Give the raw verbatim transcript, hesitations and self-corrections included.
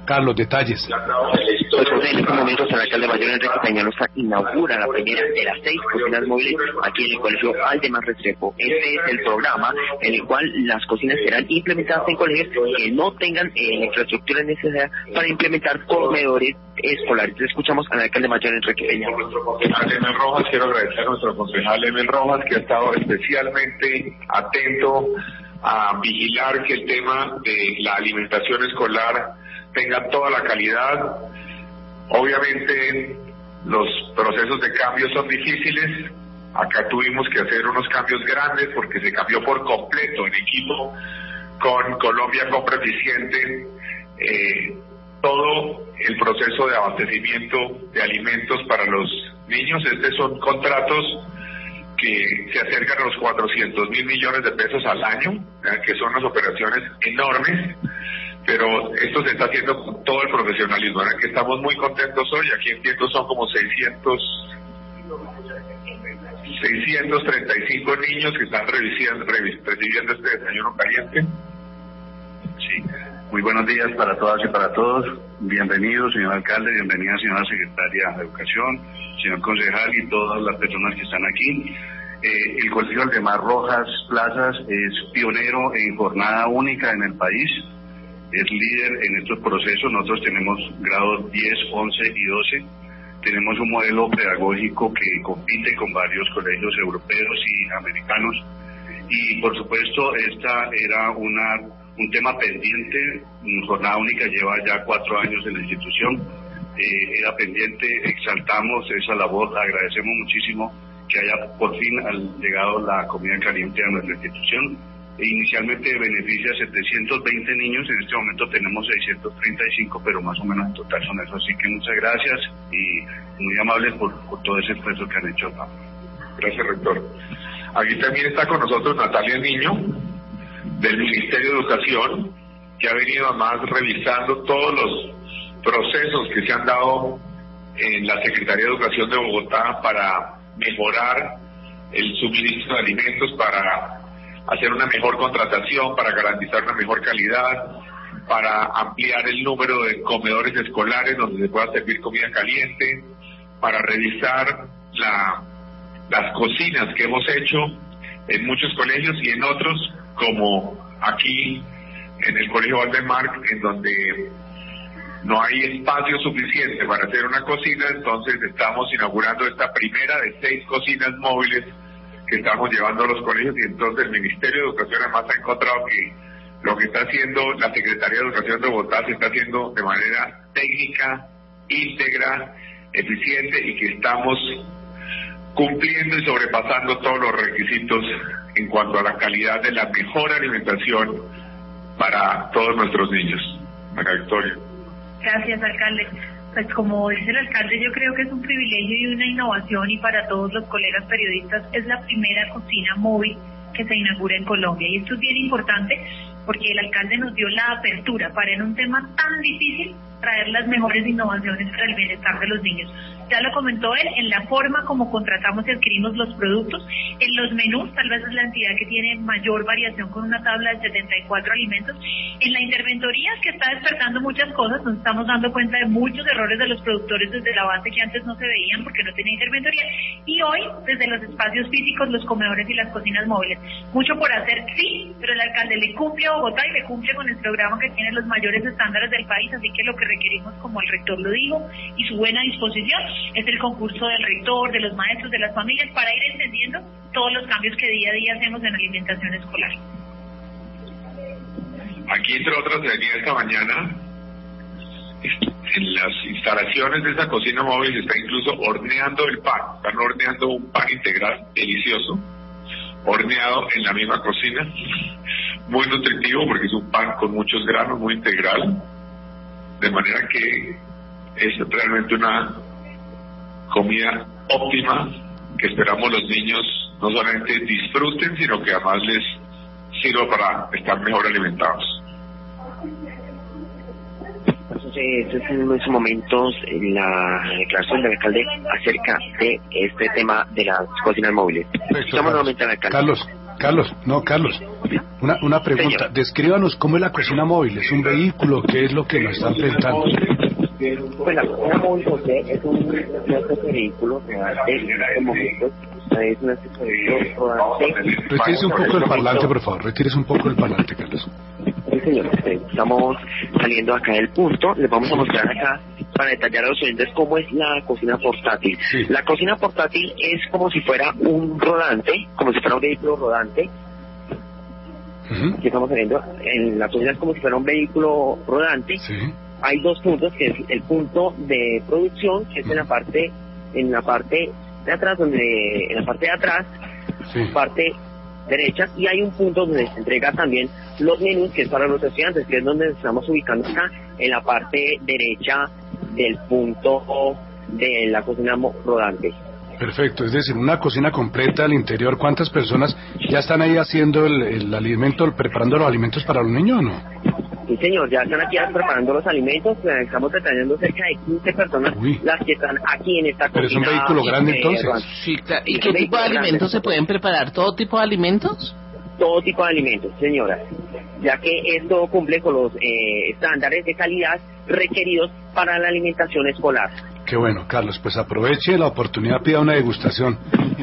Carlos, detalles. Pues en estos momentos el alcalde mayor Enrique Peñalosa inaugura la primera de las seis cocinas móviles aquí en el colegio Aldemar Restrepo. Este es el programa en el cual las cocinas serán implementadas en colegios que no tengan eh, la infraestructura necesaria para implementar comedores escolares. Escuchamos al alcalde mayor Enrique Peñalosa. A Emel Rojas, quiero agradecer a nuestro concejal Emel Rojas, que ha estado especialmente atento a vigilar que el tema de la alimentación escolar tenga toda la calidad. Obviamente los procesos de cambio son difíciles. Acá tuvimos que hacer unos cambios grandes porque se cambió por completo en equipo con Colombia Compra Eficiente eh, todo el proceso de abastecimiento de alimentos para los niños. Estos son contratos que se acercan a los cuatrocientos mil millones de pesos al año, ¿eh? que son unas operaciones enormes, pero esto se está haciendo con todo el profesionalismo, ¿verdad? Que estamos muy contentos hoy. Aquí entiendo son como seiscientos treinta y cinco niños que están recibiendo, recibiendo este desayuno caliente. Sí, muy buenos días para todas y para todos. Bienvenido, señor alcalde, bienvenida, señora secretaria de Educación, señor concejal y todas las personas que están aquí. Eh, el Colegio Aldemar Rojas Plazas es pionero en jornada única en el país, es líder en estos procesos. Nosotros tenemos grados diez, once y doce. Tenemos un modelo pedagógico que compite con varios colegios europeos y americanos. Y por supuesto, esta era una un tema pendiente. Jornada única lleva ya cuatro años en la institución. Eh, era pendiente, exaltamos esa labor, agradecemos muchísimo que haya por fin llegado la comida caliente a nuestra institución. E inicialmente beneficia a setecientos veinte niños, en este momento tenemos seiscientos treinta y cinco, pero más o menos en total son eso. Así que muchas gracias y muy amables por, por todo ese esfuerzo que han hecho. Gracias, rector. Aquí también está con nosotros Natalia Niño, del Ministerio de Educación, que ha venido además revisando todos los procesos que se han dado en la Secretaría de Educación de Bogotá para mejorar el suministro de alimentos, para hacer una mejor contratación, para garantizar una mejor calidad, para ampliar el número de comedores escolares donde se pueda servir comida caliente, para revisar la, las cocinas que hemos hecho en muchos colegios y en otros, como aquí en el Colegio Aldemar, en donde no hay espacio suficiente para hacer una cocina. Entonces estamos inaugurando esta primera de seis cocinas móviles que estamos llevando a los colegios, y entonces el Ministerio de Educación además ha encontrado que lo que está haciendo la Secretaría de Educación de Bogotá se está haciendo de manera técnica, íntegra, eficiente, y que estamos cumpliendo y sobrepasando todos los requisitos en cuanto a la calidad de la mejor alimentación para todos nuestros niños. María Victoria. Gracias, alcalde. Pues como dice el alcalde, yo creo que es un privilegio y una innovación, y para todos los colegas periodistas es la primera cocina móvil que se inaugura en Colombia. Y esto es bien importante porque el alcalde nos dio la apertura para, en un tema tan difícil, traer las mejores innovaciones para el bienestar de los niños. Ya lo comentó él, en la forma como contratamos y adquirimos los productos, en los menús, tal vez es la entidad que tiene mayor variación con una tabla de setenta y cuatro alimentos, en la interventoría que está despertando muchas cosas. Nos estamos dando cuenta de muchos errores de los productores desde la base que antes no se veían porque no tenía interventoría, y hoy desde los espacios físicos, los comedores y las cocinas móviles. Mucho por hacer, sí, pero el alcalde le cumple a Bogotá y le cumple con el programa que tiene los mayores estándares del país, así que lo que requerimos, como el rector lo dijo, y su buena disposición, es el concurso del rector, de los maestros, de las familias, para ir entendiendo todos los cambios que día a día hacemos en alimentación escolar. Aquí, entre otras, venía esta mañana, en las instalaciones de esa cocina móvil se está incluso horneando el pan. Están horneando un pan integral delicioso, horneado en la misma cocina, muy nutritivo porque es un pan con muchos granos, muy integral, de manera que es realmente una comida óptima que esperamos los niños no solamente disfruten, sino que además les sirva para estar mejor alimentados. Entonces, es en estos momentos la declaración del alcalde acerca de este tema de las cocinas móviles. Perfecto, Carlos. Nuevamente al alcalde. Carlos, Carlos, no, Carlos, una, una pregunta. Señor. Descríbanos cómo es la cocina móvil. ¿Es un vehículo? ¿Qué es lo que nos están presentando? Pues la cocina móvil, José, es un, un especie de vehículo rodante. En este momento es una especie de vehículo rodante. Retírese un poco el parlante, por favor. Retírese un poco el parlante, Carlos. Sí, señor. Estamos saliendo acá del punto. Les vamos a mostrar acá, para detallar a los oyentes, cómo es la cocina portátil. Sí. La cocina portátil es como si fuera un rodante, como si fuera un vehículo rodante. Uh-huh. Aquí estamos saliendo. En la cocina es como si fuera un vehículo rodante. Sí. Hay dos puntos, que es el punto de producción, que es en la parte, en la parte de atrás, donde, en la parte de atrás, sí. parte derecha, y hay un punto donde se entrega también los menús, que es para los estudiantes, que es donde nos estamos ubicando acá, en la parte derecha del punto de la cocina rodante. Perfecto, es decir, una cocina completa al interior. ¿Cuántas personas ya están ahí haciendo el, el alimento, preparando los alimentos para los niños o no? Sí, señor, ya están aquí preparando los alimentos. Estamos detallando cerca de quince personas. Uy. Las que están aquí en esta cocina. ¿Pero es un vehículo grande entonces? Sí, claro. ¿Y qué tipo de alimentos se pueden preparar? ¿Todo tipo de alimentos? Todo tipo de alimentos, señora, ya que esto cumple con los eh, estándares de calidad requeridos para la alimentación escolar. Qué bueno, Carlos, pues aproveche la oportunidad, pida una degustación